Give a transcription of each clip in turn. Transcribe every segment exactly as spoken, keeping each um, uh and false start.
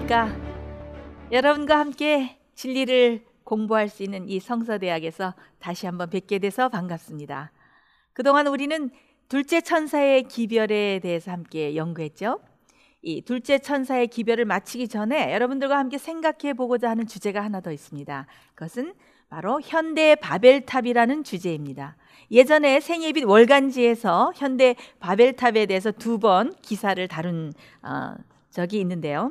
안녕하십니까? 여러분과 함께 진리를 공부할 수 있는 이 성서대학에서 다시 한번 뵙게 돼서 반갑습니다. 그동안 우리는 둘째 천사의 기별에 대해서 함께 연구했죠. 이 둘째 천사의 기별을 마치기 전에 여러분들과 함께 생각해 보고자 하는 주제가 하나 더 있습니다. 그것은 바로 현대 바벨탑이라는 주제입니다. 예전에 생애빛 월간지에서 현대 바벨탑에 대해서 두 번 기사를 다룬 어, 적이 있는데요.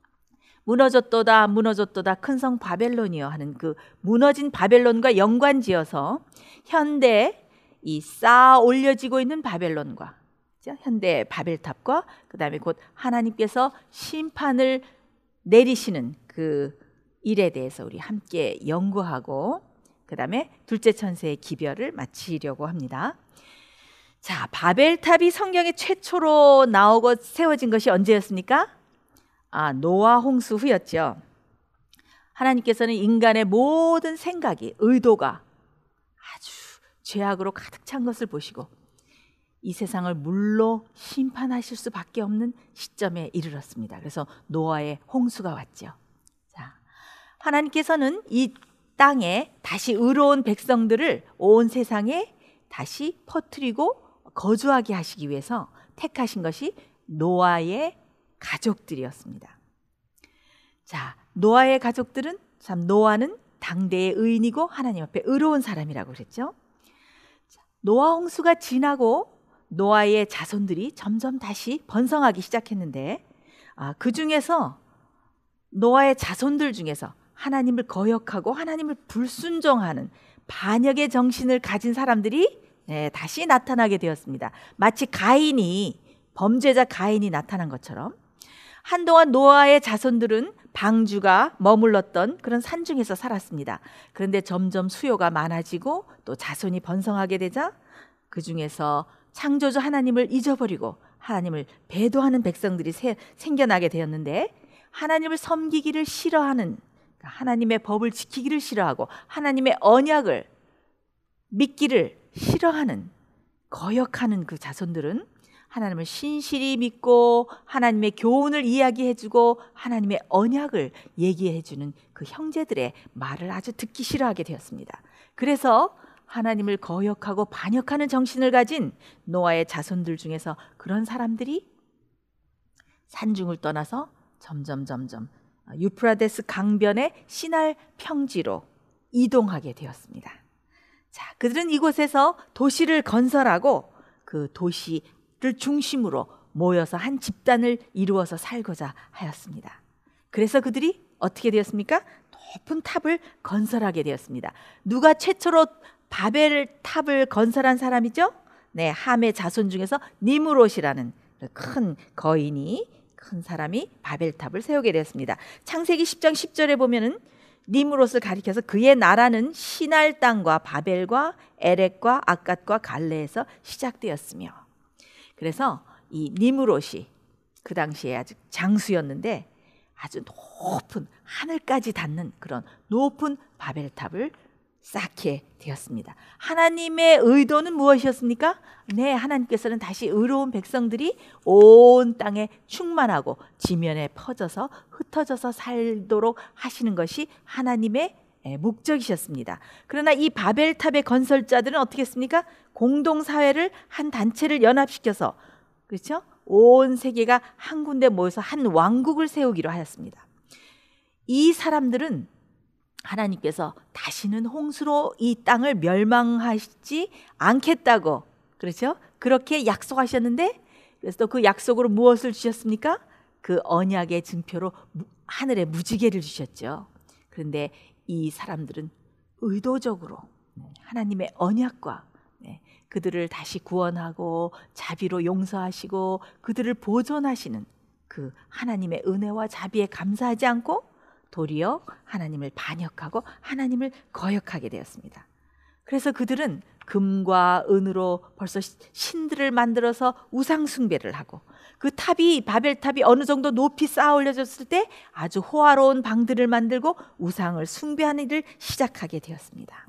무너졌도다 무너졌도다 큰 성 바벨론이여 하는 그 무너진 바벨론과 연관지어서 현대 이 쌓아 올려지고 있는 바벨론과 현대 바벨탑과 그 다음에 곧 하나님께서 심판을 내리시는 그 일에 대해서 우리 함께 연구하고 그 다음에 둘째 천사의 기별을 마치려고 합니다. 자, 바벨탑이 성경에 최초로 나오고 세워진 것이 언제였습니까? 아, 노아 홍수 후였죠. 하나님께서는 인간의 모든 생각이, 의도가 아주 죄악으로 가득 찬 것을 보시고 이 세상을 물로 심판하실 수밖에 없는 시점에 이르렀습니다. 그래서 노아의 홍수가 왔죠. 자, 하나님께서는 이 땅에 다시 의로운 백성들을 온 세상에 다시 퍼뜨리고 거주하게 하시기 위해서 택하신 것이 노아의 가족들이었습니다. 자, 노아의 가족들은 참 노아는 당대의 의인이고 하나님 앞에 의로운 사람이라고 그랬죠. 자, 노아 홍수가 지나고 노아의 자손들이 점점 다시 번성하기 시작했는데 아, 그 중에서 노아의 자손들 중에서 하나님을 거역하고 하나님을 불순종하는 반역의 정신을 가진 사람들이 네, 다시 나타나게 되었습니다. 마치 가인이 범죄자 가인이 나타난 것처럼 한동안 노아의 자손들은 방주가 머물렀던 그런 산중에서 살았습니다. 그런데 점점 수요가 많아지고 또 자손이 번성하게 되자 그 중에서 창조주 하나님을 잊어버리고 하나님을 배도하는 백성들이 세, 생겨나게 되었는데 하나님을 섬기기를 싫어하는 하나님의 법을 지키기를 싫어하고 하나님의 언약을 믿기를 싫어하는 거역하는 그 자손들은 하나님을 신실히 믿고 하나님의 교훈을 이야기해주고 하나님의 언약을 얘기해주는 그 형제들의 말을 아주 듣기 싫어하게 되었습니다. 그래서 하나님을 거역하고 반역하는 정신을 가진 노아의 자손들 중에서 그런 사람들이 산중을 떠나서 점점 점점 유프라데스 강변의 시날 평지로 이동하게 되었습니다. 자, 그들은 이곳에서 도시를 건설하고 그 도시를 중심으로 모여서 한 집단을 이루어서 살고자 하였습니다. 그래서 그들이 어떻게 되었습니까? 높은 탑을 건설하게 되었습니다. 누가 최초로 바벨 탑을 건설한 사람이죠? 네, 함의 자손 중에서 니므롯이라는 큰 거인이 큰 사람이 바벨탑을 세우게 되었습니다. 창세기 십 장 십 절에 보면은 니므롯을 가리켜서 그의 나라는 시날 땅과 바벨과 에렉과 아갓과 갈레에서 시작되었으며 그래서 이 니므롯이 그 당시에 아주 장수였는데 아주 높은 하늘까지 닿는 그런 높은 바벨탑을 쌓게 되었습니다. 하나님의 의도는 무엇이었습니까? 네, 하나님께서는 다시 의로운 백성들이 온 땅에 충만하고 지면에 퍼져서 흩어져서 살도록 하시는 것이 하나님의 목적이셨습니다. 그러나 이 바벨탑의 건설자들은 어떻게 했습니까? 공동사회를 한 단체를 연합시켜서 그렇죠? 온 세계가 한 군데 모여서 한 왕국을 세우기로 하였습니다. 이 사람들은 하나님께서 다시는 홍수로 이 땅을 멸망하시지 않겠다고 그렇죠? 그렇게 약속하셨는데 그래서 또 그 약속으로 무엇을 주셨습니까? 그 언약의 증표로 하늘에 무지개를 주셨죠. 그런데 이 사람들은 의도적으로 하나님의 언약과 그들을 다시 구원하고 자비로 용서하시고 그들을 보존하시는 그 하나님의 은혜와 자비에 감사하지 않고 도리어 하나님을 반역하고 하나님을 거역하게 되었습니다. 그래서 그들은 금과 은으로 벌써 신들을 만들어서 우상 숭배를 하고 그 탑이 바벨탑이 어느 정도 높이 쌓아 올려졌을 때 아주 호화로운 방들을 만들고 우상을 숭배하는 일을 시작하게 되었습니다.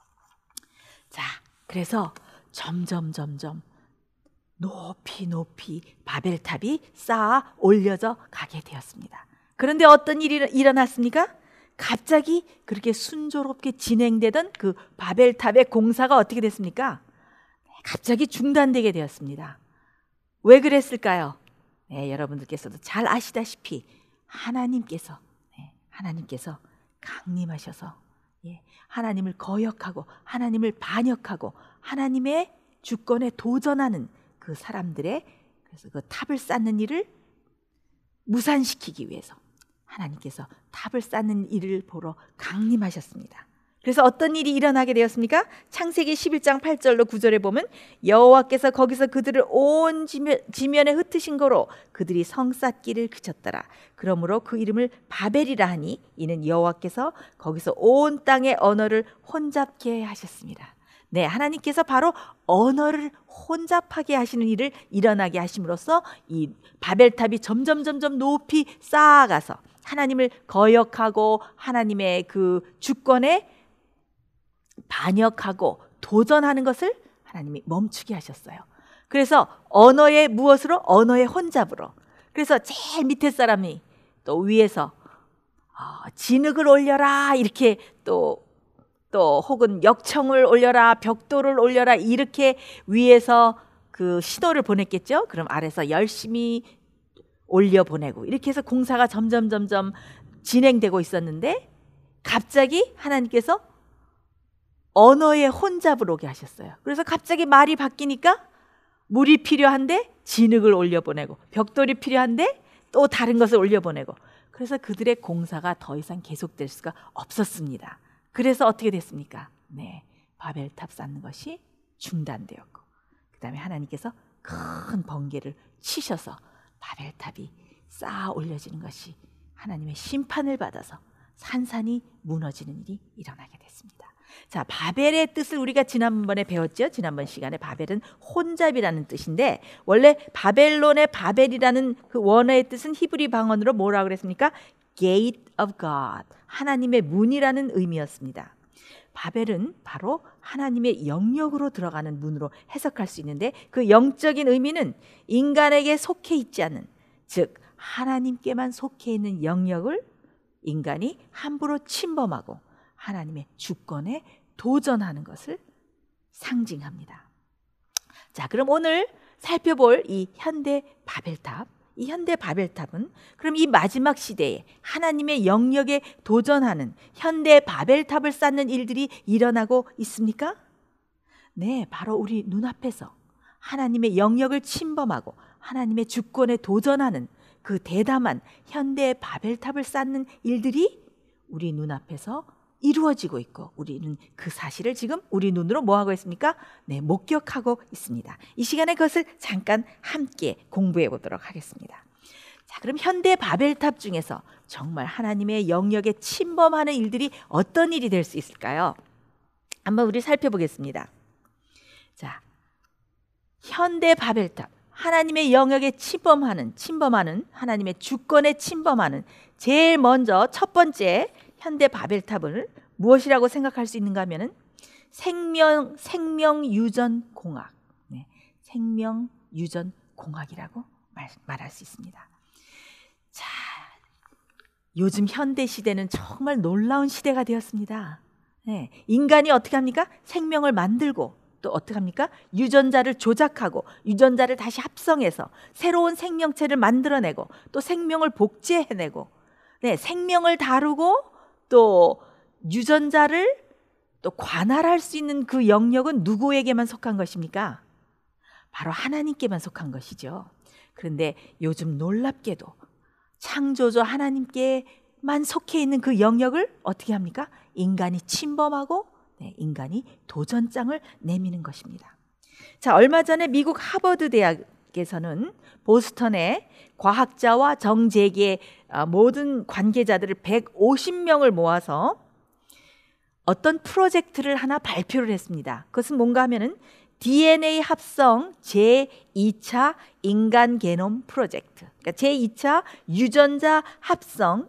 자, 그래서 점점 점점 높이 높이 바벨탑이 쌓아 올려져 가게 되었습니다. 그런데 어떤 일이 일어났습니까? 갑자기 그렇게 순조롭게 진행되던 그 바벨탑의 공사가 어떻게 됐습니까? 갑자기 중단되게 되었습니다. 왜 그랬을까요? 네, 여러분들께서도 잘 아시다시피 하나님께서 네, 하나님께서 강림하셔서 예, 하나님을 거역하고 하나님을 반역하고 하나님의 주권에 도전하는 그 사람들의 그래서 그 탑을 쌓는 일을 무산시키기 위해서 하나님께서 탑을 쌓는 일을 보러 강림하셨습니다. 그래서 어떤 일이 일어나게 되었습니까? 창세기 십일 장 팔 절로 구 절에 보면 여호와께서 거기서 그들을 온 지면, 지면에 흩으신 거로 그들이 성 쌓기를 그쳤더라. 그러므로 그 이름을 바벨이라 하니 이는 여호와께서 거기서 온 땅의 언어를 혼잡게 하셨습니다. 네, 하나님께서 바로 언어를 혼잡하게 하시는 일을 일어나게 하심으로써 이 바벨탑이 점점 점점 높이 쌓아가서 하나님을 거역하고 하나님의 그 주권에 반역하고 도전하는 것을 하나님이 멈추게 하셨어요. 그래서 언어의 무엇으로? 언어의 혼잡으로. 그래서 제일 밑에 사람이 또 위에서 어, 진흙을 올려라 이렇게 또 또 혹은 역청을 올려라 벽돌을 올려라 이렇게 위에서 그 신호를 보냈겠죠. 그럼 아래서 열심히 올려보내고 이렇게 해서 공사가 점점 점점 진행되고 있었는데 갑자기 하나님께서 언어의 혼잡을 오게 하셨어요. 그래서 갑자기 말이 바뀌니까 물이 필요한데 진흙을 올려보내고 벽돌이 필요한데 또 다른 것을 올려보내고 그래서 그들의 공사가 더 이상 계속될 수가 없었습니다. 그래서 어떻게 됐습니까? 네, 바벨탑 쌓는 것이 중단되었고 그 다음에 하나님께서 큰 번개를 치셔서 바벨탑이 쌓아 올려지는 것이 하나님의 심판을 받아서 산산이 무너지는 일이 일어나게 됐습니다. 자, 바벨의 뜻을 우리가 지난번에 배웠죠. 지난번 시간에 바벨은 혼잡이라는 뜻인데 원래 바벨론의 바벨이라는 그 원어의 뜻은 히브리 방언으로 뭐라고 그랬습니까? Gate of God, 하나님의 문이라는 의미였습니다. 바벨은 바로 하나님의 영역으로 들어가는 문으로 해석할 수 있는데 그 영적인 의미는 인간에게 속해 있지 않은, 즉 하나님께만 속해 있는 영역을 인간이 함부로 침범하고 하나님의 주권에 도전하는 것을 상징합니다. 자, 그럼 오늘 살펴볼 이 현대 바벨탑, 이 현대 바벨탑은 그럼 이 마지막 시대에 하나님의 영역에 도전하는 현대 바벨탑을 쌓는 일들이 일어나고 있습니까? 네, 바로 우리 눈앞에서 하나님의 영역을 침범하고 하나님의 주권에 도전하는 그 대담한 현대 바벨탑을 쌓는 일들이 우리 눈앞에서 이루어지고 있고 우리는 그 사실을 지금 우리 눈으로 뭐하고 있습니까? 네, 목격하고 있습니다. 이 시간에 그것을 잠깐 함께 공부해 보도록 하겠습니다. 자, 그럼 현대 바벨탑 중에서 정말 하나님의 영역에 침범하는 일들이 어떤 일이 될 수 있을까요? 한번 우리 살펴보겠습니다. 자, 현대 바벨탑, 하나님의 영역에 침범하는, 침범하는, 하나님의 주권에 침범하는 제일 먼저 첫 번째 현대 바벨탑을 무엇이라고 생각할 수 있는가 하면은 생명, 생명 유전 공학, 네, 생명 유전 공학이라고 말, 말할 수 있습니다. 자, 요즘 현대 시대는 정말 놀라운 시대가 되었습니다. 네, 인간이 어떻게 합니까? 생명을 만들고 또 어떻게 합니까? 유전자를 조작하고 유전자를 다시 합성해서 새로운 생명체를 만들어내고 또 생명을 복제해내고 네, 생명을 다루고 또 유전자를 또 관할할 수 있는 그 영역은 누구에게만 속한 것입니까? 바로 하나님께만 속한 것이죠. 그런데 요즘 놀랍게도 창조주 하나님께만 속해 있는 그 영역을 어떻게 합니까? 인간이 침범하고 네, 인간이 도전장을 내미는 것입니다. 자, 얼마 전에 미국 하버드 대학에서는 보스턴의 과학자와 정재계 모든 관계자들을 백오십 명을 모아서 어떤 프로젝트를 하나 발표를 했습니다. 그것은 뭔가 하면은 디엔에이 합성 제이 차 인간 게놈 프로젝트. 그러니까 제이 차 유전자 합성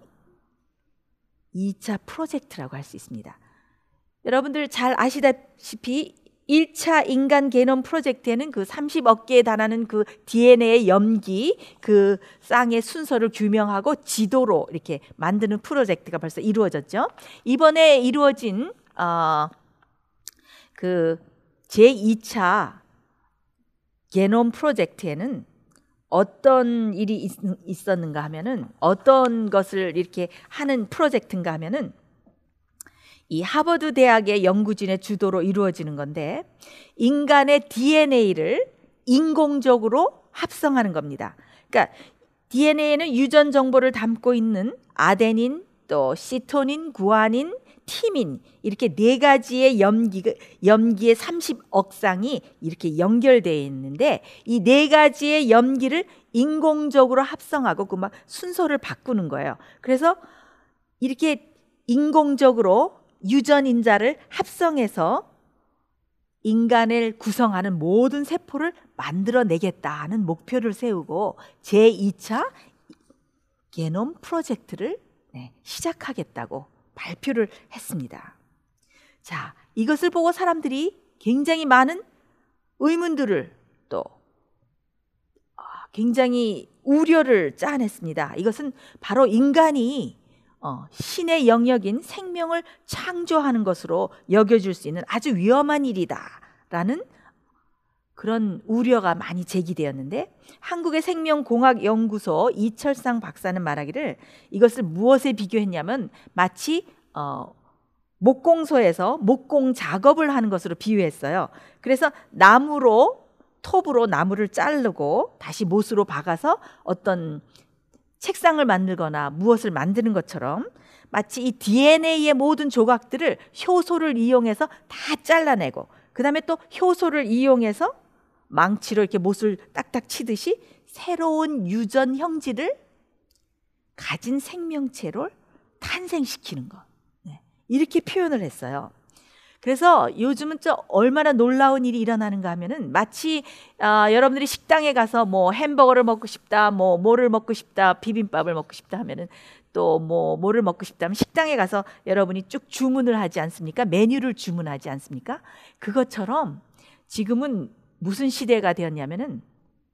이 차 프로젝트라고 할 수 있습니다. 여러분들 잘 아시다시피 일 차 인간 게놈 프로젝트에는 그 삼십억 개에 달하는 그 디엔에이의 염기, 그 쌍의 순서를 규명하고 지도로 이렇게 만드는 프로젝트가 벌써 이루어졌죠. 이번에 이루어진 어, 그 제이 차 게놈 프로젝트에는 어떤 일이 있, 있었는가 하면은, 어떤 것을 이렇게 하는 프로젝트인가 하면은, 이 하버드 대학의 연구진의 주도로 이루어지는 건데, 인간의 디엔에이를 인공적으로 합성하는 겁니다. 그러니까 디엔에이는 유전 정보를 담고 있는 아데닌, 또 시토닌, 구아닌, 티민, 이렇게 네 가지의 염기, 염기의 삼십억 쌍이 이렇게 연결되어 있는데, 이 네 가지의 염기를 인공적으로 합성하고 그 막 순서를 바꾸는 거예요. 그래서 이렇게 인공적으로 유전인자를 합성해서 인간을 구성하는 모든 세포를 만들어내겠다는 목표를 세우고 제이 차 게놈 프로젝트를 네, 시작하겠다고 발표를 했습니다. 자, 이것을 보고 사람들이 굉장히 많은 의문들을, 또 굉장히 우려를 짜냈습니다. 이것은 바로 인간이 어, 신의 영역인 생명을 창조하는 것으로 여겨질 수 있는 아주 위험한 일이다라는 그런 우려가 많이 제기되었는데, 한국의 생명공학연구소 이철상 박사는 말하기를 이것을 무엇에 비교했냐면 마치 어, 목공소에서 목공 작업을 하는 것으로 비유했어요. 그래서 나무로, 톱으로 나무를 자르고 다시 못으로 박아서 어떤 책상을 만들거나 무엇을 만드는 것처럼, 마치 이 디엔에이의 모든 조각들을 효소를 이용해서 다 잘라내고, 그 다음에 또 효소를 이용해서 망치로 이렇게 못을 딱딱 치듯이 새로운 유전 형질을 가진 생명체를 탄생시키는 것, 네, 이렇게 표현을 했어요. 그래서 요즘은 저 얼마나 놀라운 일이 일어나는가 하면은, 마치 어, 여러분들이 식당에 가서 뭐 햄버거를 먹고 싶다, 뭐 뭐를 먹고 싶다, 비빔밥을 먹고 싶다 하면은, 또 뭐 뭐를 먹고 싶다 하면 식당에 가서 여러분이 쭉 주문을 하지 않습니까? 메뉴를 주문하지 않습니까? 그것처럼 지금은 무슨 시대가 되었냐면은,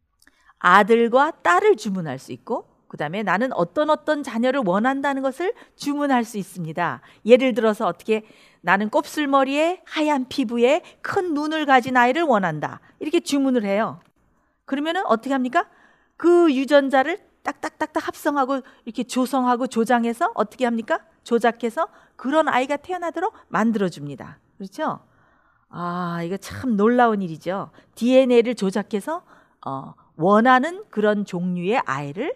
아들과 딸을 주문할 수 있고, 그 다음에 나는 어떤 어떤 자녀를 원한다는 것을 주문할 수 있습니다. 예를 들어서 어떻게, 나는 곱슬머리에 하얀 피부에 큰 눈을 가진 아이를 원한다, 이렇게 주문을 해요. 그러면은 어떻게 합니까? 그 유전자를 딱딱딱딱 합성하고 이렇게 조성하고 조장해서 어떻게 합니까? 조작해서 그런 아이가 태어나도록 만들어줍니다. 그렇죠? 아, 이거 참 놀라운 일이죠. 디엔에이를 조작해서 어, 원하는 그런 종류의 아이를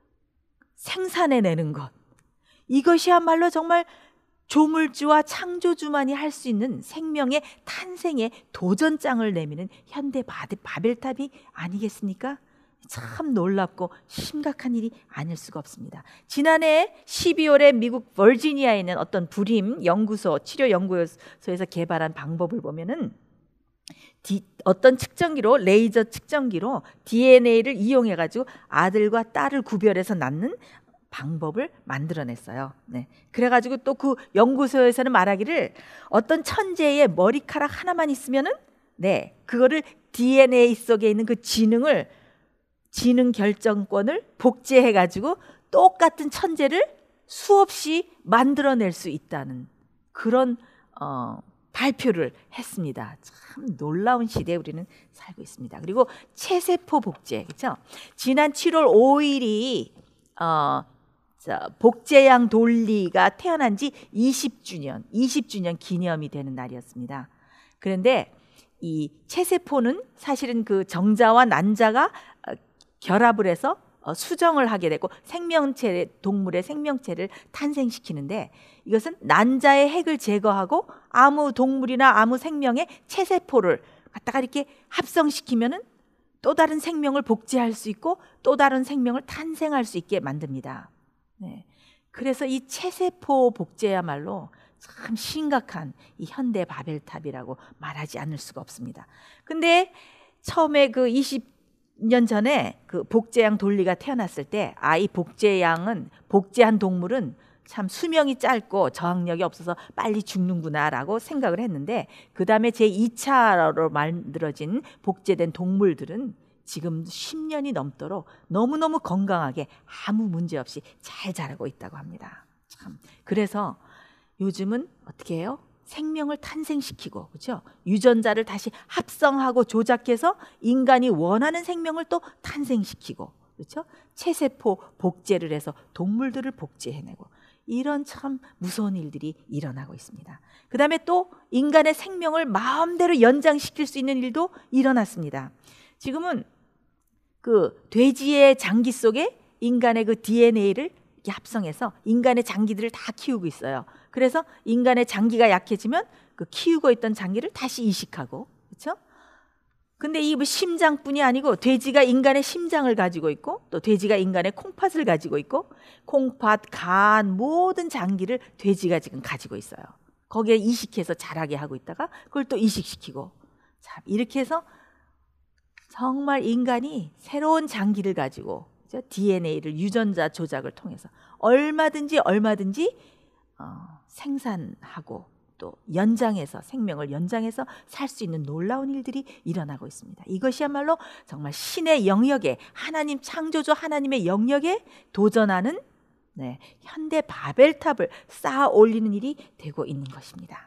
생산해내는 것, 이것이야말로 정말 조물주와 창조주만이 할 수 있는 생명의 탄생의 도전장을 내미는 현대 바벨탑이 아니겠습니까? 참 놀랍고 심각한 일이 아닐 수가 없습니다. 지난해 십이월에 미국 버지니아에 있는 어떤 불임 연구소, 치료 연구소에서 개발한 방법을 보면은, 디, 어떤 측정기로, 레이저 측정기로 디엔에이를 이용해 가지고 아들과 딸을 구별해서 낳는 방법을 만들어냈어요. 네. 그래가지고 또 그 연구소에서는 말하기를, 어떤 천재의 머리카락 하나만 있으면은, 네, 그거를 디엔에이 속에 있는 그 지능을, 지능 결정권을 복제해가지고 똑같은 천재를 수없이 만들어낼 수 있다는 그런 어, 발표를 했습니다. 참 놀라운 시대에 우리는 살고 있습니다. 그리고 체세포 복제, 그렇죠? 지난 칠월 오일이 어, 자, 복제양 돌리가 태어난 지 이십 주년, 이십 주년 기념이 되는 날이었습니다. 그런데 이 체세포는 사실은 그 정자와 난자가 결합을 해서 수정을 하게 되고 생명체, 동물의 생명체를 탄생시키는데, 이것은 난자의 핵을 제거하고 아무 동물이나 아무 생명의 체세포를 갖다가 이렇게 합성시키면은 또 다른 생명을 복제할 수 있고 또 다른 생명을 탄생할 수 있게 만듭니다. 네. 그래서 이 체세포 복제야말로 참 심각한 이 현대 바벨탑이라고 말하지 않을 수가 없습니다. 근데 처음에 그 이십 년 전에 그 복제양 돌리가 태어났을 때, 아, 이 복제양은, 복제한 동물은 참 수명이 짧고 저항력이 없어서 빨리 죽는구나라고 생각을 했는데, 그 다음에 제이 차로 만들어진 복제된 동물들은 지금 십 년이 넘도록 너무너무 건강하게 아무 문제 없이 잘 자라고 있다고 합니다. 참, 그래서 요즘은 어떻게 해요? 생명을 탄생시키고, 그렇죠? 유전자를 다시 합성하고 조작해서 인간이 원하는 생명을 또 탄생시키고, 그렇죠? 체세포 복제를 해서 동물들을 복제해내고, 이런 참 무서운 일들이 일어나고 있습니다. 그 다음에 또 인간의 생명을 마음대로 연장시킬 수 있는 일도 일어났습니다. 지금은 그 돼지의 장기 속에 인간의 그 디엔에이를 이렇게 합성해서 인간의 장기들을 다 키우고 있어요. 그래서 인간의 장기가 약해지면 그 키우고 있던 장기를 다시 이식하고, 그렇죠? 근데 이 뭐 심장뿐이 아니고 돼지가 인간의 심장을 가지고 있고, 또 돼지가 인간의 콩팥을 가지고 있고, 콩팥, 간, 모든 장기를 돼지가 지금 가지고 있어요. 거기에 이식해서 자라게 하고 있다가 그걸 또 이식시키고, 참 이렇게 해서 정말 인간이 새로운 장기를 가지고, 그렇죠? 디엔에이를 유전자 조작을 통해서 얼마든지 얼마든지 어, 생산하고 또 연장해서 생명을 연장해서 살 수 있는 놀라운 일들이 일어나고 있습니다. 이것이야말로 정말 신의 영역에, 하나님 창조주 하나님의 영역에 도전하는, 네, 현대 바벨탑을 쌓아 올리는 일이 되고 있는 것입니다.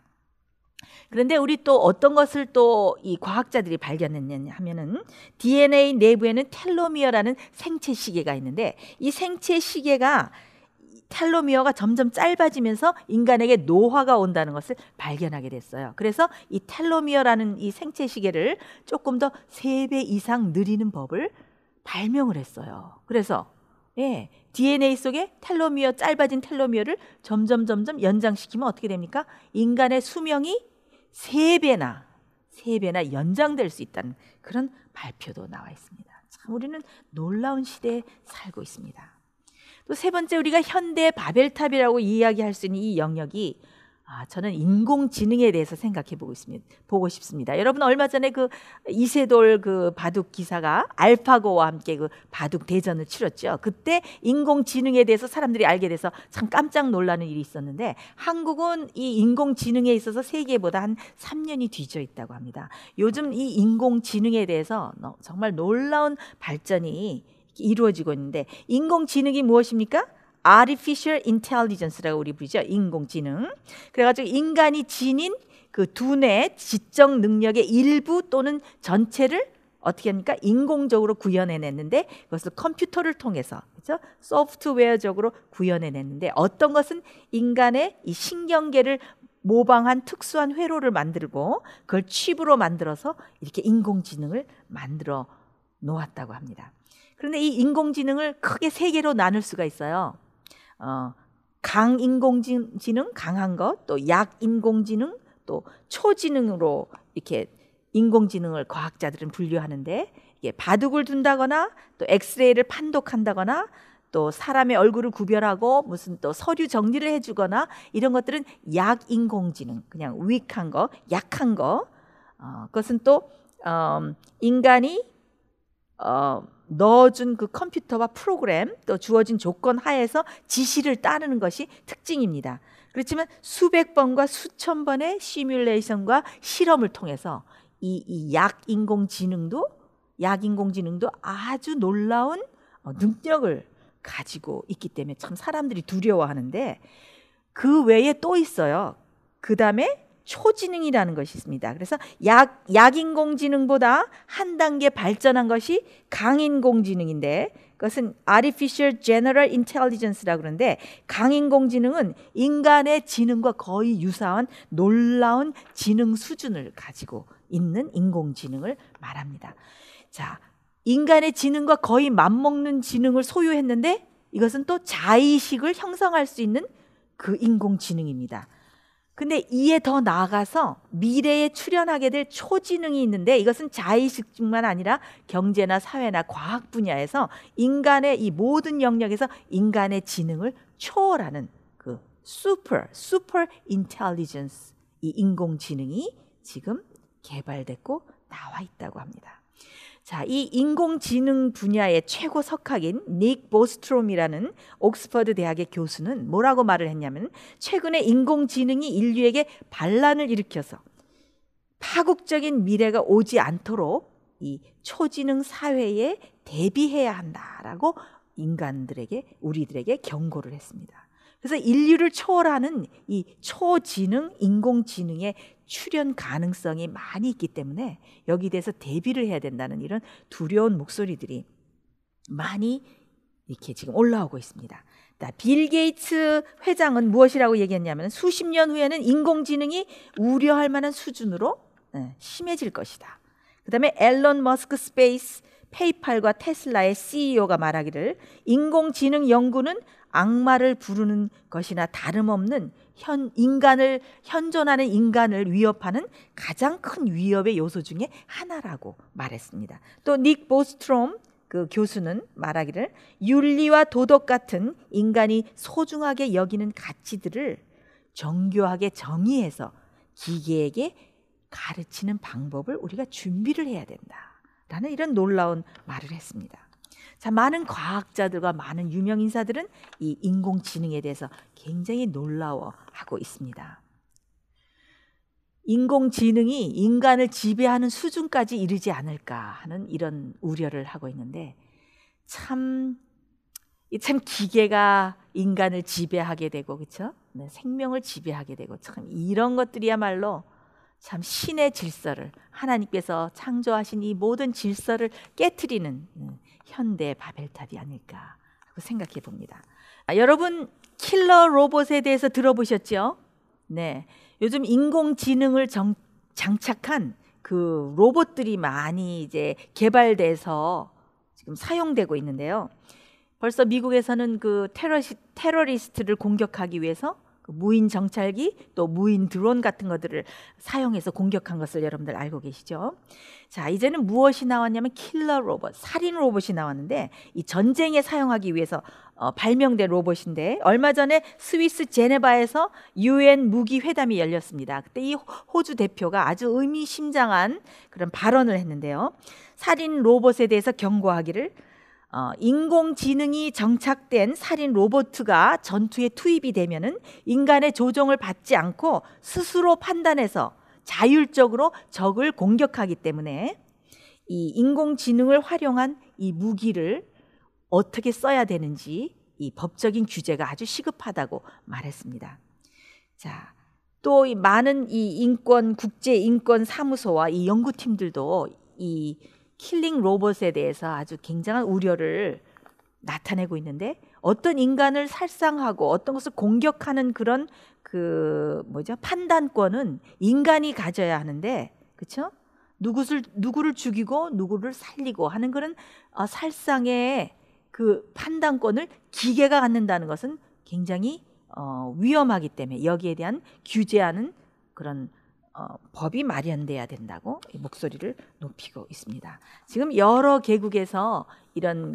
그런데 우리 또 어떤 것을 또 이 과학자들이 발견했느냐 하면은, 디엔에이 내부에는 텔로미어라는 생체 시계가 있는데, 이 생체 시계가 텔로미어가 점점 짧아지면서 인간에게 노화가 온다는 것을 발견하게 됐어요. 그래서 이 텔로미어라는 이 생체 시계를 조금 더 세 배 이상 느리는 법을 발명을 했어요. 그래서 예, 디엔에이 속에 텔로미어, 짧아진 텔로미어를 점점 점점 연장시키면 어떻게 됩니까? 인간의 수명이 세 배나 세 배나 연장될 수 있다는 그런 발표도 나와 있습니다. 참 우리는 놀라운 시대에 살고 있습니다. 또 세 번째, 우리가 현대 바벨탑이라고 이야기할 수 있는 이 영역이, 아, 저는 인공지능에 대해서 생각해 보고 있습니다. 보고 싶습니다. 여러분 얼마 전에 그 이세돌 그 바둑 기사가 알파고와 함께 그 바둑 대전을 치렀죠. 그때 인공지능에 대해서 사람들이 알게 돼서 참 깜짝 놀라는 일이 있었는데, 한국은 이 인공지능에 있어서 세계보다 한 삼 년이 뒤져 있다고 합니다. 요즘 이 인공지능에 대해서 정말 놀라운 발전이 이루어지고 있는데, 인공지능이 무엇입니까? Artificial Intelligence라고 우리 부르죠. 인공지능. 그래가지고 인간이 지닌 그 두뇌 지적 능력의 일부 또는 전체를 어떻게 합니까? 인공적으로 구현해냈는데, 그것을 컴퓨터를 통해서, 그렇죠? 소프트웨어적으로 구현해냈는데, 어떤 것은 인간의 이 신경계를 모방한 특수한 회로를 만들고 그걸 칩으로 만들어서 이렇게 인공지능을 만들어 놓았다고 합니다. 그런데 이 인공지능을 크게 세 개로 나눌 수가 있어요. 어, 강인공지능, 강한 것, 또 약인공지능, 또 초지능으로 이렇게 인공지능을 과학자들은 분류하는데, 이게 바둑을 둔다거나 또 엑스레이를 판독한다거나 또 사람의 얼굴을 구별하고 무슨 또 서류 정리를 해주거나 이런 것들은 약인공지능, 그냥 위크한 거, 약한 거. 어, 그것은 또 어, 인간이 어, 넣어준 그 컴퓨터와 프로그램, 또 주어진 조건 하에서 지시를 따르는 것이 특징입니다. 그렇지만 수백 번과 수천 번의 시뮬레이션과 실험을 통해서 이, 이 약인공지능도 약인공지능도 아주 놀라운 능력을 가지고 있기 때문에 참 사람들이 두려워하는데, 그 외에 또 있어요. 그 다음에 초지능이라는 것이 있습니다. 그래서 약, 약인공지능보다 한 단계 발전한 것이 강인공지능인데, 그것은 Artificial General Intelligence라고 그러는데, 강인공지능은 인간의 지능과 거의 유사한 놀라운 지능 수준을 가지고 있는 인공지능을 말합니다. 자, 인간의 지능과 거의 맞먹는 지능을 소유했는데, 이것은 또 자의식을 형성할 수 있는 그 인공지능입니다. 근데 이에 더 나아가서 미래에 출현하게 될 초지능이 있는데, 이것은 자의식뿐만 아니라 경제나 사회나 과학 분야에서 인간의 이 모든 영역에서 인간의 지능을 초월하는 그 슈퍼, 슈퍼 인텔리전스, 이 인공지능이 지금 개발됐고 나와 있다고 합니다. 자, 이 인공지능 분야의 최고 석학인 닉 보스트롬이라는 옥스퍼드 대학의 교수는 뭐라고 말을 했냐면, 최근에 인공지능이 인류에게 반란을 일으켜서 파국적인 미래가 오지 않도록 이 초지능 사회에 대비해야 한다라고 인간들에게, 우리들에게 경고를 했습니다. 그래서 인류를 초월하는 이 초지능, 인공지능의 출현 가능성이 많이 있기 때문에 여기 대해서 대비를 해야 된다는 이런 두려운 목소리들이 많이 이렇게 지금 올라오고 있습니다. 빌 게이츠 회장은 무엇이라고 얘기했냐면, 수십 년 후에는 인공지능이 우려할 만한 수준으로 심해질 것이다. 그 다음에 앨런 머스크 스페이스, 페이팔과 테슬라의 씨이오가 말하기를, 인공지능 연구는 악마를 부르는 것이나 다름없는 현 인간을 현존하는 인간을 위협하는 가장 큰 위협의 요소 중에 하나라고 말했습니다. 또 닉 보스트롬 그 교수는 말하기를, 윤리와 도덕 같은 인간이 소중하게 여기는 가치들을 정교하게 정의해서 기계에게 가르치는 방법을 우리가 준비를 해야 된다라는 이런 놀라운 말을 했습니다. 자, 많은 과학자들과 많은 유명 인사들은 이 인공지능에 대해서 굉장히 놀라워하고 있습니다. 인공지능이 인간을 지배하는 수준까지 이르지 않을까 하는 이런 우려를 하고 있는데, 참, 참 기계가 인간을 지배하게 되고, 그렇죠? 네, 생명을 지배하게 되고, 참 이런 것들이야말로 참 신의 질서를, 하나님께서 창조하신 이 모든 질서를 깨트리는 현대 바벨탑이 아닐까 하고 생각해 봅니다. 아, 여러분 킬러 로봇에 대해서 들어보셨죠? 네, 요즘 인공지능을 정, 장착한 그 로봇들이 많이 이제 개발돼서 지금 사용되고 있는데요. 벌써 미국에서는 그 테러시, 테러리스트를 공격하기 위해서 무인 정찰기, 또 무인 드론 같은 것들을 사용해서 공격한 것을 여러분들 알고 계시죠? 자, 이제는 무엇이 나왔냐면 킬러 로봇, 살인 로봇이 나왔는데, 이 전쟁에 사용하기 위해서 어, 발명된 로봇인데, 얼마 전에 스위스 제네바에서 유엔 무기 회담이 열렸습니다. 그때 이 호주 대표가 아주 의미심장한 그런 발언을 했는데요. 살인 로봇에 대해서 경고하기를, 어, 인공지능이 정착된 살인 로봇가 전투에 투입이 되면은 인간의 조종을 받지 않고 스스로 판단해서 자율적으로 적을 공격하기 때문에 이 인공지능을 활용한 이 무기를 어떻게 써야 되는지 이 법적인 규제가 아주 시급하다고 말했습니다. 자, 또 이 많은 이 인권 국제 인권 사무소와 이 연구팀들도 이 킬링 로봇에 대해서 아주 굉장한 우려를 나타내고 있는데, 어떤 인간을 살상하고 어떤 것을 공격하는 그런 그 뭐죠? 판단권은 인간이 가져야 하는데, 그렇죠? 누구를 누구를 죽이고 누구를 살리고 하는 그런 어, 살상의 그 판단권을 기계가 갖는다는 것은 굉장히 어, 위험하기 때문에 여기에 대한 규제하는 그런 어, 법이 마련돼야 된다고 목소리를 높이고 있습니다. 지금 여러 개국에서 이런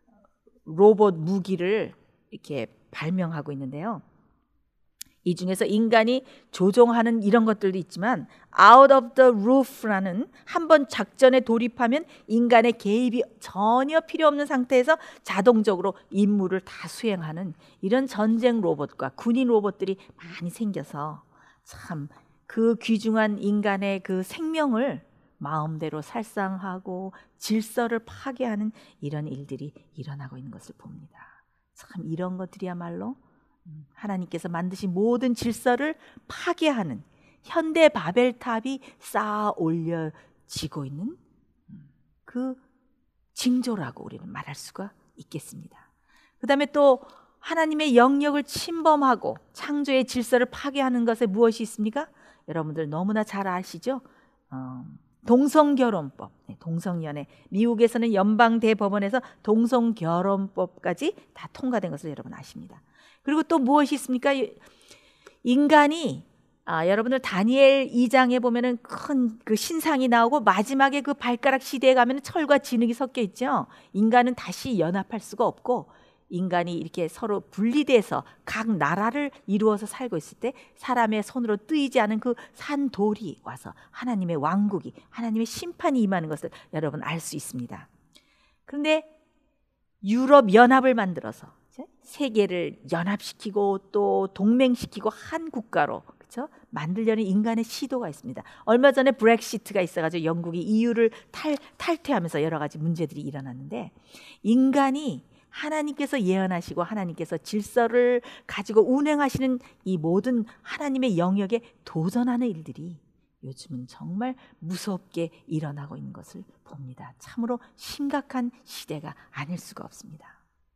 로봇 무기를 이렇게 발명하고 있는데요. 이 중에서 인간이 조종하는 이런 것들도 있지만, out of the roof라는 한번 작전에 돌입하면 인간의 개입이 전혀 필요 없는 상태에서 자동적으로 임무를 다 수행하는 이런 전쟁 로봇과 군인 로봇들이 많이 생겨서 참 그 귀중한 인간의 그 생명을 마음대로 살상하고 질서를 파괴하는 이런 일들이 일어나고 있는 것을 봅니다. 참 이런 것들이야말로 하나님께서 만드신 모든 질서를 파괴하는 현대 바벨탑이 쌓아 올려지고 있는 그 징조라고 우리는 말할 수가 있겠습니다. 그 다음에 또 하나님의 영역을 침범하고 창조의 질서를 파괴하는 것에 무엇이 있습니까? 여러분들 너무나 잘 아시죠? 어, 동성결혼법, 동성연애. 미국에서는 연방대법원에서 동성결혼법까지 다 통과된 것을 여러분 아십니다. 그리고 또 무엇이 있습니까? 인간이 아, 여러분들 다니엘 이 장에 보면은 큰 그 신상이 나오고 마지막에 그 발가락 시대에 가면은 철과 진흙이 섞여 있죠. 인간은 다시 연합할 수가 없고 인간이 이렇게 서로 분리돼서 각 나라를 이루어서 살고 있을 때 사람의 손으로 뜨이지 않은 그 산돌이 와서 하나님의 왕국이, 하나님의 심판이 임하는 것을 여러분 알 수 있습니다. 그런데 유럽 연합을 만들어서 세계를 연합시키고 또 동맹시키고 한 국가로, 그렇죠? 만들려는 인간의 시도가 있습니다. 얼마 전에 브렉시트가 있어가지고 영국이 이유를 탈, 탈퇴하면서 여러 가지 문제들이 일어났는데, 인간이 하나님께서 예언하시고 하나님께서 질서를 가지고 운행하시는 이 모든 하나님의 영역에 도전하는 일들이 요즘은 정말 무섭게 일어나고 있는 것을 봅니다. 참으로 심각한 시대가 아닐 수가 없습니다.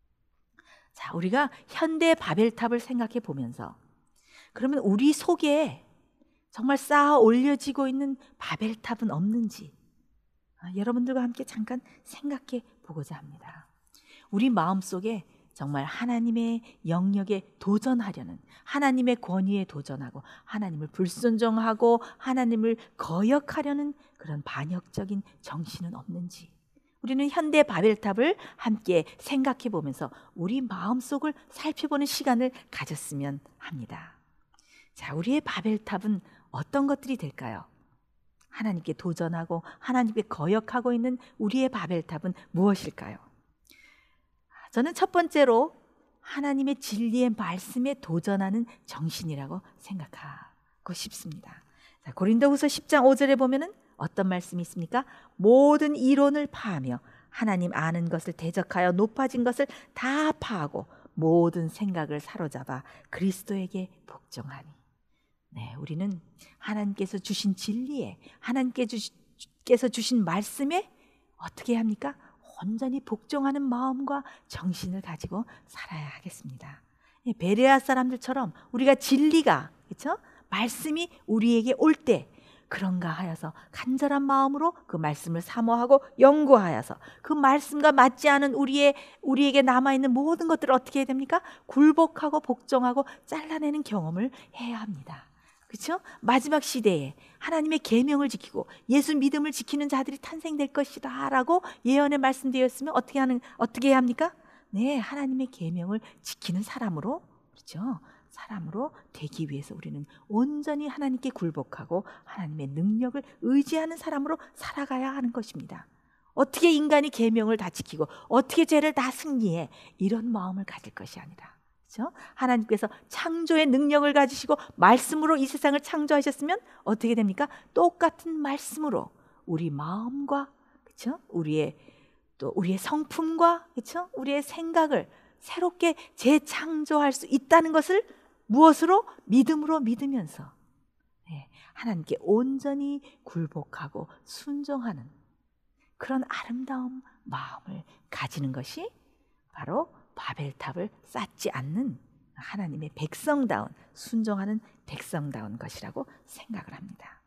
자, 우리가 현대 바벨탑을 생각해 보면서, 그러면 우리 속에 정말 쌓아 올려지고 있는 바벨탑은 없는지 아, 여러분들과 함께 잠깐 생각해 보고자 합니다. 우리 마음속에 정말 하나님의 영역에 도전하려는, 하나님의 권위에 도전하고 하나님을 불순종하고 하나님을 거역하려는 그런 반역적인 정신은 없는지, 우리는 현대 바벨탑을 함께 생각해 보면서 우리 마음속을 살펴보는 시간을 가졌으면 합니다. 자, 우리의 바벨탑은 어떤 것들이 될까요? 하나님께 도전하고 하나님께 거역하고 있는 우리의 바벨탑은 무엇일까요? 저는 첫 번째로 하나님의 진리의 말씀에 도전하는 정신이라고 생각하고 싶습니다. 자, 고린도후서 십 장 오 절에 보면은 어떤 말씀이 있습니까? 모든 이론을 파하며 하나님 아는 것을 대적하여 높아진 것을 다 파하고 모든 생각을 사로잡아 그리스도에게 복종하니. 네, 우리는 하나님께서 주신 진리에, 하나님께서 주신 말씀에 어떻게 합니까? 온전히 복종하는 마음과 정신을 가지고 살아야 하겠습니다. 베레아 사람들처럼 우리가 진리가, 그렇죠? 말씀이 우리에게 올 때 그런가 하여서 간절한 마음으로 그 말씀을 사모하고 연구하여서 그 말씀과 맞지 않은 우리의 우리에게 남아 있는 모든 것들을 어떻게 해야 됩니까? 굴복하고 복종하고 잘라내는 경험을 해야 합니다. 그렇죠? 마지막 시대에 하나님의 계명을 지키고 예수 믿음을 지키는 자들이 탄생될 것이다라고 예언에 말씀되었으면 어떻게 하는 어떻게 해야 합니까? 네, 하나님의 계명을 지키는 사람으로, 그렇죠? 사람으로 되기 위해서 우리는 온전히 하나님께 굴복하고 하나님의 능력을 의지하는 사람으로 살아가야 하는 것입니다. 어떻게 인간이 계명을 다 지키고 어떻게 죄를 다 승리해, 이런 마음을 가질 것이 아니라, 그렇죠? 하나님께서 창조의 능력을 가지시고 말씀으로 이 세상을 창조하셨으면 어떻게 됩니까? 똑같은 말씀으로 우리 마음과, 그렇죠? 우리의 또 우리의 성품과, 그렇죠? 우리의 생각을 새롭게 재창조할 수 있다는 것을 무엇으로? 믿음으로 믿으면서 네, 하나님께 온전히 굴복하고 순종하는 그런 아름다운 마음을 가지는 것이 바로 바벨탑을 쌓지 않는 하나님의 백성다운, 순종하는 백성다운 것이라고 생각을 합니다.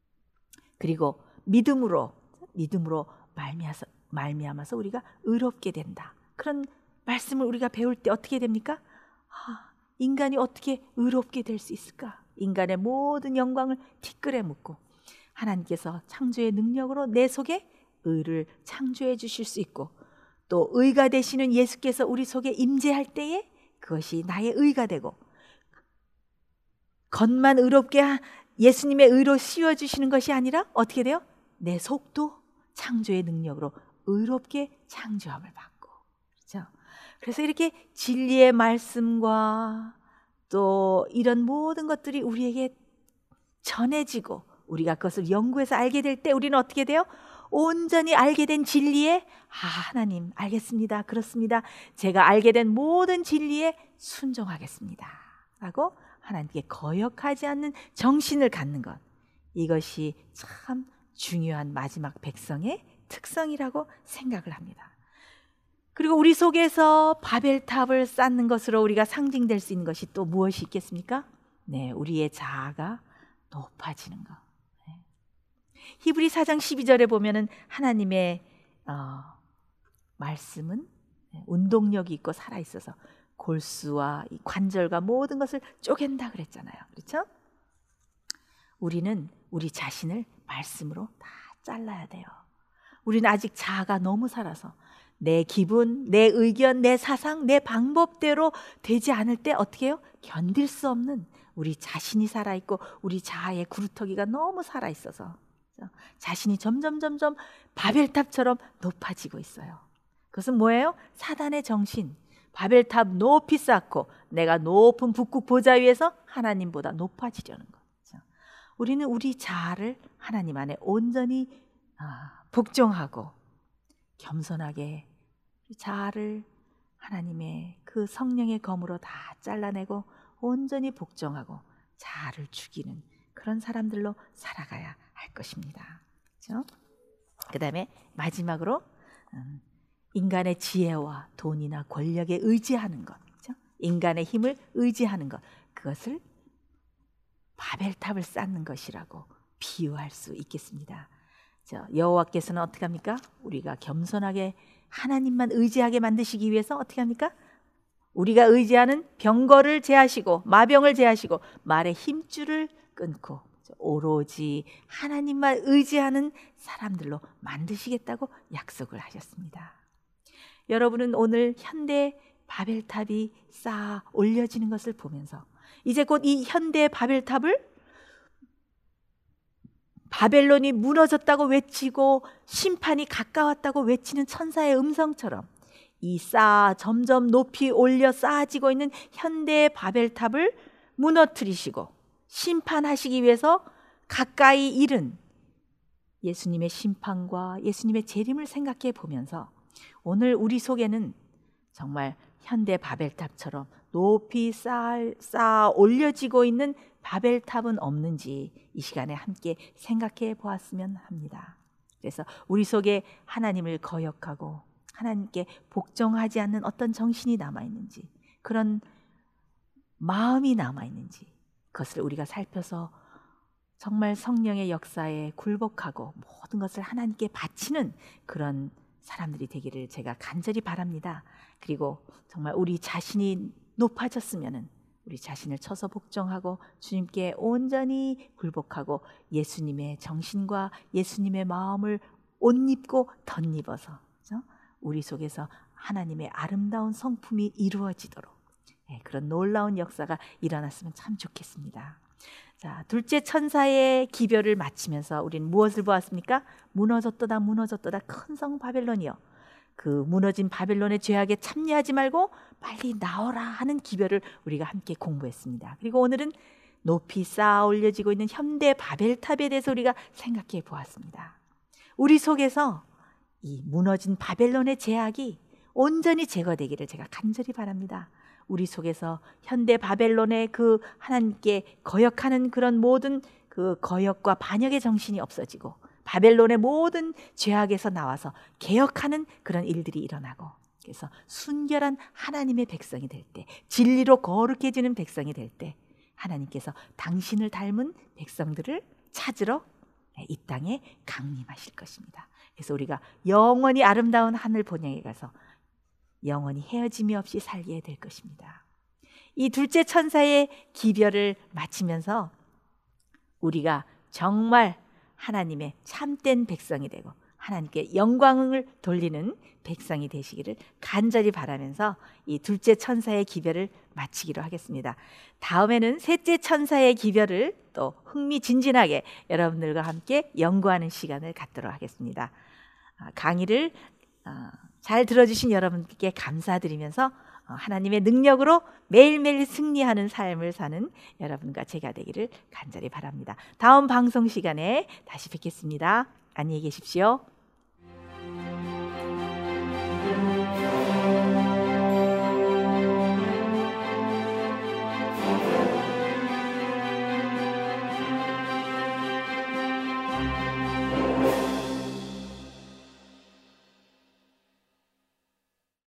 그리고 믿음으로 믿음으로 말미암아서, 말미암아서 우리가 의롭게 된다. 그런 말씀을 우리가 배울 때 어떻게 됩니까? 아, 인간이 어떻게 의롭게 될 수 있을까? 인간의 모든 영광을 티끌에 묻고 하나님께서 창조의 능력으로 내 속에 의를 창조해 주실 수 있고, 또 의가 되시는 예수께서 우리 속에 임재할 때에 그것이 나의 의가 되고, 겉만 의롭게 예수님의 의로 씌워주시는 것이 아니라 어떻게 돼요? 내 속도 창조의 능력으로 의롭게 창조함을 받고, 그렇죠? 그래서 이렇게 진리의 말씀과 또 이런 모든 것들이 우리에게 전해지고 우리가 그것을 연구해서 알게 될 때 우리는 어떻게 돼요? 온전히 알게 된 진리에, 아, 하나님 알겠습니다, 그렇습니다, 제가 알게 된 모든 진리에 순종하겠습니다 라고 하나님께 거역하지 않는 정신을 갖는 것, 이것이 참 중요한 마지막 백성의 특성이라고 생각을 합니다. 그리고 우리 속에서 바벨탑을 쌓는 것으로 우리가 상징될 수 있는 것이 또 무엇이 있겠습니까? 네, 우리의 자아가 높아지는 것. 네. 히브리 사 장 십이 절에 보면은 하나님의 어, 말씀은 운동력이 있고 살아있어서 골수와 이 관절과 모든 것을 쪼갠다 그랬잖아요. 그렇죠? 우리는 우리 자신을 말씀으로 다 잘라야 돼요. 우리는 아직 자아가 너무 살아서 내 기분, 내 의견, 내 사상, 내 방법대로 되지 않을 때 어떻게 해요? 견딜 수 없는 우리 자신이 살아있고 우리 자아의 구루터기가 너무 살아있어서 자신이 점점 점점 바벨탑처럼 높아지고 있어요. 그것은 뭐예요? 사단의 정신. 바벨탑 높이 쌓고 내가 높은 북극 보좌 위에서 하나님보다 높아지려는 거죠. 우리는 우리 자아를 하나님 안에 온전히 복종하고 겸손하게 자아를 하나님의 그 성령의 검으로 다 잘라내고 온전히 복종하고 자아를 죽이는 그런 사람들로 살아가야 할 것입니다. 그렇죠? 그 다음에 마지막으로 음, 인간의 지혜와 돈이나 권력에 의지하는 것, 그렇죠? 인간의 힘을 의지하는 것, 그것을 바벨탑을 쌓는 것이라고 비유할 수 있겠습니다. 여호와께서는 어떻게 합니까? 우리가 겸손하게 하나님만 의지하게 만드시기 위해서 어떻게 합니까? 우리가 의지하는 병거를 제하시고 마병을 제하시고 말의 힘줄을 끊고 오로지 하나님만 의지하는 사람들로 만드시겠다고 약속을 하셨습니다. 여러분은 오늘 현대 바벨탑이 쌓아 올려지는 것을 보면서 이제 곧 이 현대 바벨탑을 바벨론이 무너졌다고 외치고 심판이 가까웠다고 외치는 천사의 음성처럼 이 쌓아 점점 높이 올려 쌓아지고 있는 현대의 바벨탑을 무너뜨리시고 심판하시기 위해서 가까이 이른 예수님의 심판과 예수님의 재림을 생각해 보면서 오늘 우리 속에는 정말 현대 바벨탑처럼 높이 쌓아, 쌓아 올려지고 있는 바벨탑은 없는지 이 시간에 함께 생각해 보았으면 합니다. 그래서 우리 속에 하나님을 거역하고 하나님께 복종하지 않는 어떤 정신이 남아있는지, 그런 마음이 남아있는지 그것을 우리가 살펴서 정말 성령의 역사에 굴복하고 모든 것을 하나님께 바치는 그런 사람들이 되기를 제가 간절히 바랍니다. 그리고 정말 우리 자신이 높아졌으면은 우리 자신을 쳐서 복종하고 주님께 온전히 굴복하고 예수님의 정신과 예수님의 마음을 옷 입고 덧입어서 그렇죠? 우리 속에서 하나님의 아름다운 성품이 이루어지도록 네, 그런 놀라운 역사가 일어났으면 참 좋겠습니다. 자, 둘째 천사의 기별을 마치면서 우리는 무엇을 보았습니까? 무너졌도다 무너졌도다 큰 성 바벨론이여, 그 무너진 바벨론의 죄악에 참여하지 말고 빨리 나오라 하는 기별을 우리가 함께 공부했습니다. 그리고 오늘은 높이 쌓아 올려지고 있는 현대 바벨탑에 대해서 우리가 생각해 보았습니다. 우리 속에서 이 무너진 바벨론의 죄악이 온전히 제거되기를 제가 간절히 바랍니다. 우리 속에서 현대 바벨론의 그 하나님께 거역하는 그런 모든 그 거역과 반역의 정신이 없어지고 바벨론의 모든 죄악에서 나와서 개혁하는 그런 일들이 일어나고, 그래서 순결한 하나님의 백성이 될 때, 진리로 거룩해지는 백성이 될 때 하나님께서 당신을 닮은 백성들을 찾으러 이 땅에 강림하실 것입니다. 그래서 우리가 영원히 아름다운 하늘 본향에 가서 영원히 헤어짐이 없이 살게 될 것입니다. 이 둘째 천사의 기별을 마치면서 우리가 정말 하나님의 참된 백성이 되고 하나님께 영광을 돌리는 백성이 되시기를 간절히 바라면서 이 둘째 천사의 기별을 마치기로 하겠습니다. 다음에는 셋째 천사의 기별을 또 흥미진진하게 여러분들과 함께 연구하는 시간을 갖도록 하겠습니다. 강의를 잘 들어주신 여러분께 감사드리면서 하나님의 능력으로 매일매일 승리하는 삶을 사는 여러분과 제가 되기를 간절히 바랍니다. 다음 방송 시간에 다시 뵙겠습니다. 안녕히 계십시오.